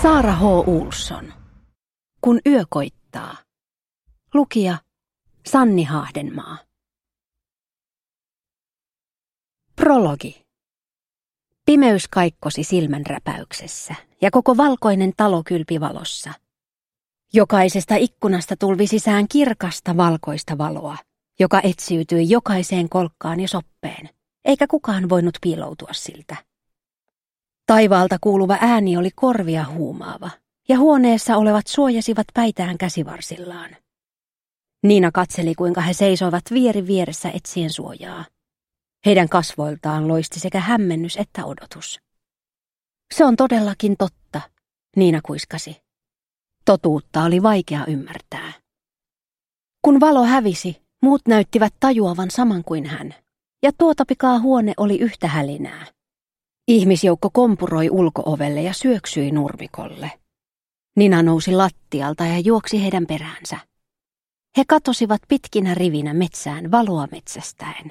Saara H. Ohlson. Kun yö koittaa. Lukija Sanni Hahdenmaa. Prologi. Pimeys kaikkosi silmänräpäyksessä ja koko valkoinen talo kylpi valossa. Jokaisesta ikkunasta tulvi sisään kirkasta valkoista valoa, joka etsiytyi jokaiseen kolkkaan ja soppeen, eikä kukaan voinut piiloutua siltä. Taivaalta kuuluva ääni oli korvia huumaava, ja huoneessa olevat suojasivat päitään käsivarsillaan. Niina katseli, kuinka he seisoivat vieri vieressä etsien suojaa. Heidän kasvoiltaan loisti sekä hämmennys että odotus. Se on todellakin totta, Niina kuiskasi. Totuutta oli vaikea ymmärtää. Kun valo hävisi, muut näyttivät tajuavan saman kuin hän, ja tuota pikaa huone oli yhtä hälinää. Ihmisjoukko kompuroi ulko-ovelle ja syöksyi nurmikolle. Nina nousi lattialta ja juoksi heidän peräänsä. He katosivat pitkinä rivinä metsään valoa metsästäen.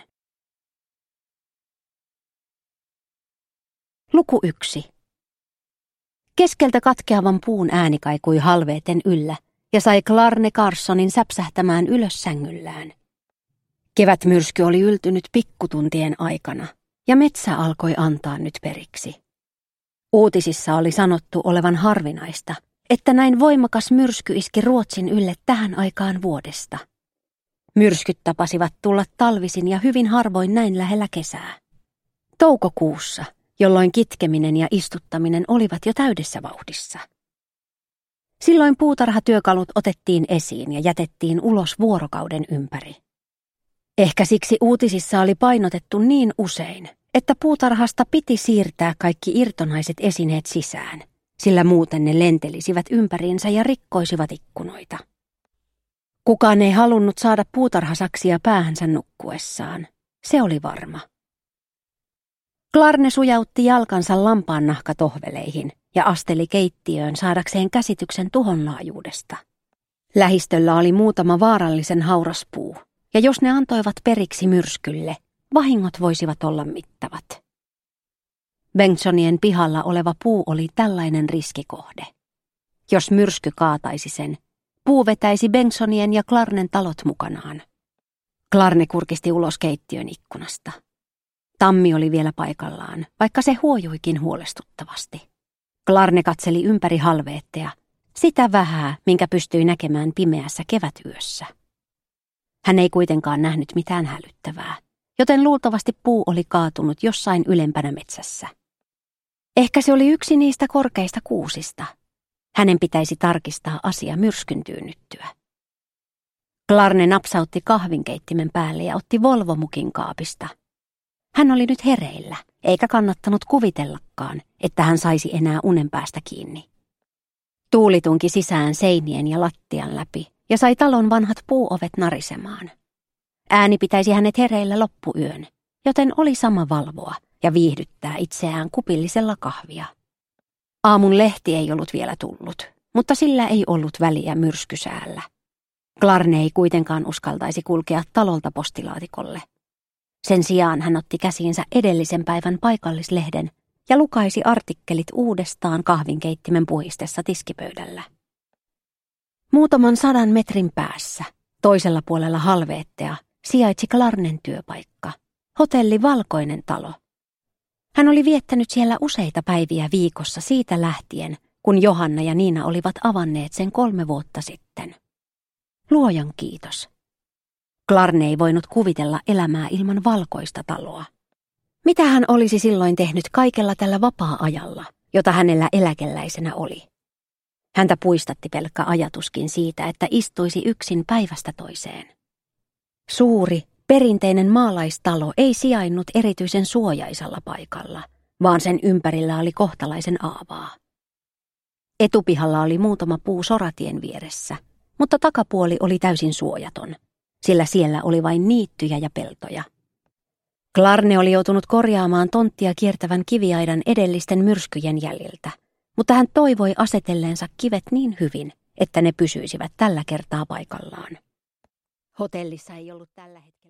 Luku 1. Keskeltä katkeavan puun ääni kaikui halveeten yllä ja sai Clarne Carsonin säpsähtämään ylös sängyllään. Kevätmyrsky oli yltynyt pikkutuntien aikana ja metsä alkoi antaa nyt periksi. Uutisissa oli sanottu olevan harvinaista, että näin voimakas myrsky iski Ruotsin ylle tähän aikaan vuodesta. Myrskyt tapasivat tulla talvisin ja hyvin harvoin näin lähellä kesää. Toukokuussa, jolloin kitkeminen ja istuttaminen olivat jo täydessä vauhdissa. Silloin puutarhatyökalut otettiin esiin ja jätettiin ulos vuorokauden ympäri. Ehkä siksi uutisissa oli painotettu niin usein, että puutarhasta piti siirtää kaikki irtonaiset esineet sisään, sillä muuten ne lentelisivät ympäriinsä ja rikkoisivat ikkunoita. Kukaan ei halunnut saada puutarhasaksia päähänsä nukkuessaan, se oli varma. Clarne sujautti jalkansa lampaannahkatohveleihin ja asteli keittiöön saadakseen käsityksen tuhon laajuudesta. Lähistöllä oli muutama vaarallisen hauras puu, ja jos ne antoivat periksi myrskylle, vahingot voisivat olla mittavat. Bengtssonien pihalla oleva puu oli tällainen riskikohde. Jos myrsky kaataisi sen, puu vetäisi Bengtssonien ja Clarnen talot mukanaan. Clarne kurkisti ulos keittiön ikkunasta. Tammi oli vielä paikallaan, vaikka se huojuikin huolestuttavasti. Clarne katseli ympäri halveettea, sitä vähää, minkä pystyi näkemään pimeässä kevätyössä. Hän ei kuitenkaan nähnyt mitään hälyttävää, joten luultavasti puu oli kaatunut jossain ylempänä metsässä. Ehkä se oli yksi niistä korkeista kuusista. Hänen pitäisi tarkistaa asia myrskyn tyynnyttyä. Clarne napsautti kahvinkeittimen päälle ja otti Volvo-mukin kaapista. Hän oli nyt hereillä, eikä kannattanut kuvitellakaan, että hän saisi enää unen päästä kiinni. Tuuli tunki sisään seinien ja lattian läpi ja sai talon vanhat puuovet narisemaan. Ääni pitäisi hänet hereillä loppuyön, joten oli sama valvoa ja viihdyttää itseään kupillisella kahvia. Aamun lehti ei ollut vielä tullut, mutta sillä ei ollut väliä myrskysäällä. Clarne ei kuitenkaan uskaltaisi kulkea talolta postilaatikolle. Sen sijaan hän otti käsiinsä edellisen päivän paikallislehden ja lukaisi artikkelit uudestaan kahvinkeittimen puhistessa tiskipöydällä. Muutaman 100 metrin päässä, toisella puolella halveettea, sijaitsi Clarnen työpaikka, hotelli Valkoinen talo. Hän oli viettänyt siellä useita päiviä viikossa siitä lähtien, kun Johanna ja Niina olivat avanneet sen 3 vuotta sitten. Luojan kiitos. Clarne ei voinut kuvitella elämää ilman valkoista taloa. Mitä hän olisi silloin tehnyt kaikella tällä vapaa-ajalla, jota hänellä eläkeläisenä oli? Häntä puistatti pelkkä ajatuskin siitä, että istuisi yksin päivästä toiseen. Suuri, perinteinen maalaistalo ei sijainnut erityisen suojaisella paikalla, vaan sen ympärillä oli kohtalaisen aavaa. Etupihalla oli muutama puu soratien vieressä, mutta takapuoli oli täysin suojaton, sillä siellä oli vain niittyjä ja peltoja. Clarne oli joutunut korjaamaan tonttia kiertävän kiviaidan edellisten myrskyjen jäljiltä, mutta hän toivoi asetelleensa kivet niin hyvin, että ne pysyisivät tällä kertaa paikallaan. Hotellissa ei ollut tällä hetkellä